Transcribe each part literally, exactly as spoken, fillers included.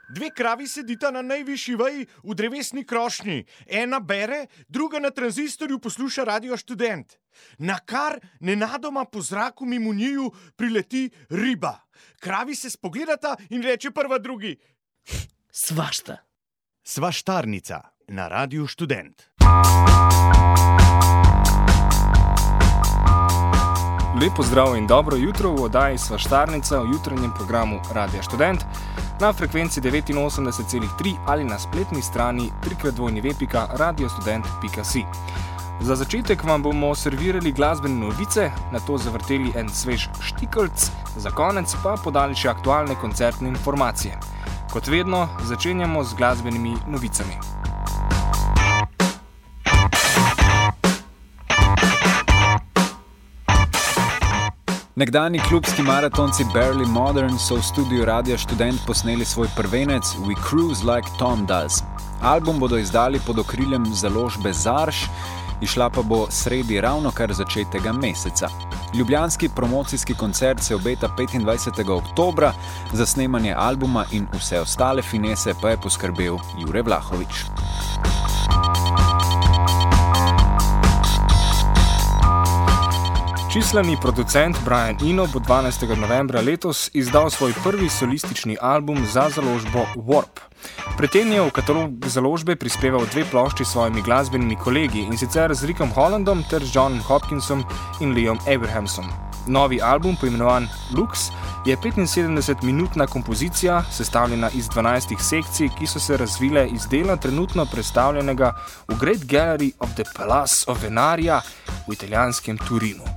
Dve kravi sedita na najvišji veji v drevesni krošnji. Ena bere, druga na tranzistorju posluša Radio Študent. Nakar nenadoma po zraku mimo njiju prileti riba. Kravi se spogledata in reče prva drugi: Svašta. Svaštarnica na Radio Študent. Lepo zdrav in dobro jutro v oddaji Svaštarnica v jutranjem programu Radia Študent na frekvenci devetinosemdeset celih tri ali na spletni strani tri krat dvojni ve pika radiostudent pika si. Za začetek vam bomo servirali glasbene novice, nato zavrteli en svež štikelc, za konec pa podali še aktualne koncertne informacije. Kot vedno, začenjamo z glasbenimi novicami. Nekdani klubski maratonci Barely Modern so v studiu Radia Študent posneli svoj prvenec We Cruise Like Tom Does. Album bodo izdali pod okriljem založbe Zarš, išla pa bo sredi ravno kar začetega meseca. Ljubljanski promocijski koncert se obeta petindvajsetega oktobra, za snemanje albuma in vse ostale finese pa je poskrbel Jure Vlahovič. Čislani producent Brian Eno bo dvanajstega novembra letos izdal svoj prvi solistični album za založbo Warp. Pred tem je v katalog založbe prispeval dve plošči s svojimi glasbenimi kolegi, in sicer z Rickom Hollandom ter z Johnom Hopkinsom in Leom Abrahamsom. Novi album, poimenovan Lux, je petinsedemdesetminutna kompozicija, sestavljena iz dvanajstih sekcij, ki so se razvile iz dela trenutno predstavljenega v Great Gallery of the Palace of Venaria v italijanskem Turinu.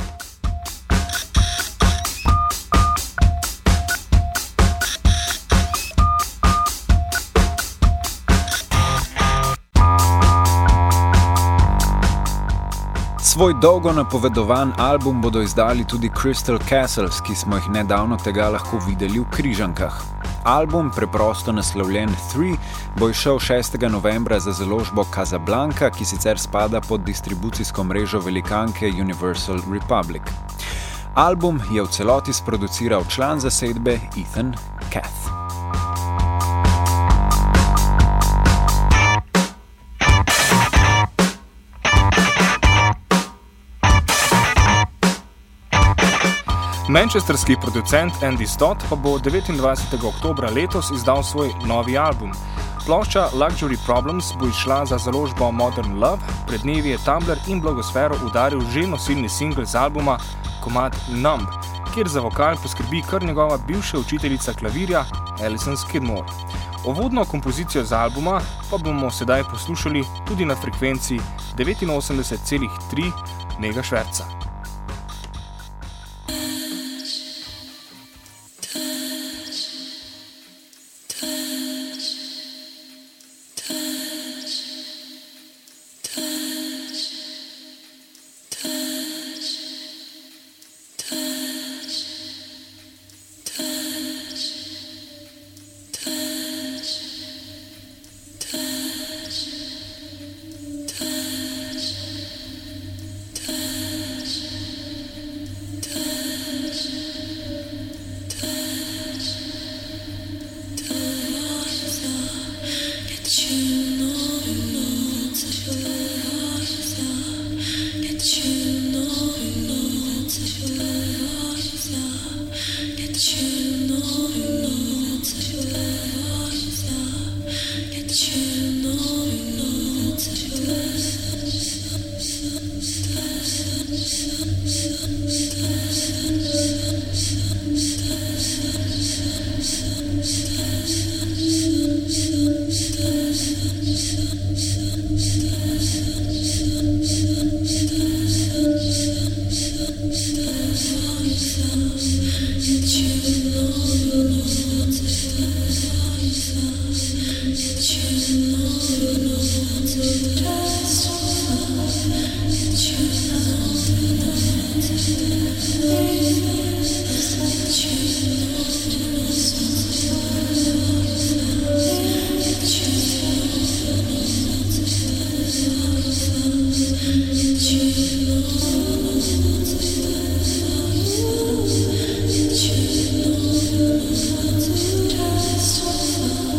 Svoj dolgo napovedovan album bodo izdali tudi Crystal Castles, ki smo jih nedavno tega lahko videli v Križankah. Album, preprosto naslovljen Three, bo izšel šestega novembra za založbo Casablanca, ki sicer spada pod distribucijsko mrežo velikanke Universal Republic. Album je v celoti sproduciral član zasedbe Ethan Kath. Manchesterski producent Andy Stott pa bo devetindvajsetega oktobra letos izdal svoj novi album. Plošča Luxury Problems bo izšla za založbo Modern Love, pred dnevi je Tumblr in blogosfero udaril že nosilni singl z albuma komad Numb, kjer za vokal poskrbi kar njegova bivša učiteljica klavirja Alison Skidmore. Uvodno kompozicijo z albuma pa bomo sedaj poslušali tudi na frekvenci devetinosemdeset celih tri megaherca. Just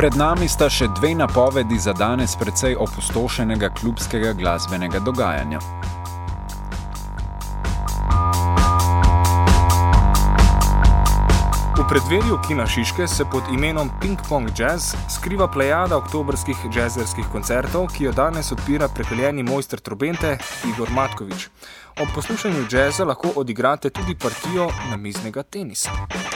Pred nami sta še dve napovedi za danes precej opustošenega klubskega glasbenega dogajanja. V predverju Kina Šiške se pod imenom Ping Pong Jazz skriva plejada oktobrskih džezerskih koncertov, ki jo danes odpira prepeljeni mojster trobente Igor Matkovič. Ob poslušanju džeza lahko odigrate tudi partijo namiznega tenisa.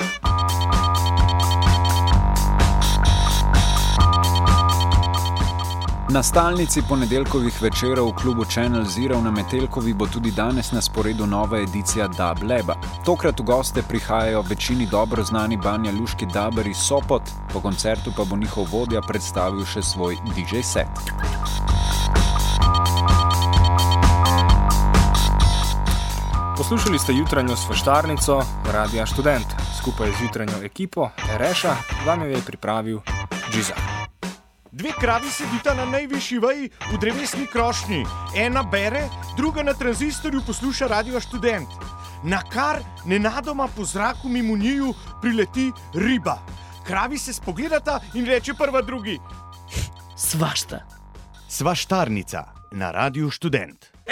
Na stalnici ponedeljkovih večerov v klubu Channel Zero na Metelkovi bo tudi danes na sporedu nova edicija Dub Laba. Tokrat v goste prihajajo večini dobro znani banjaluški duberi Sopot, po koncertu pa bo njihov vodja predstavil še svoj D J set. Poslušali ste jutranjo svaštarnico Radia Študent. Skupaj z jutranjo ekipo Ereša vam jo je pripravil Džiza. Dve kravi sedita na najvišji veji v drevesni krošnji. Ena bere, druga na tranzistorju posluša Radio Študent. Nakar nenadoma po zraku mimo njiju prileti riba. Kravi se spogledata in reče prva drugi: Svašta. Svaštarnica na Radio Študent.